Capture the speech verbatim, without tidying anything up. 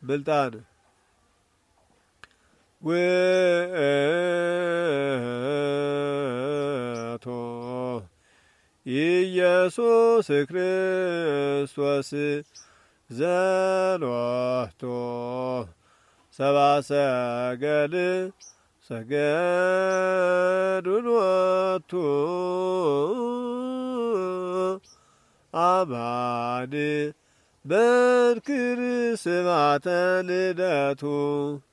ብልጣን ውእቱ ኢየሱስ ክርስቶስ ዘሎቱ ሰብአ ሰገል ሰገዱ ሎቱ አባድ በንክር ስብሐተ ልደቱ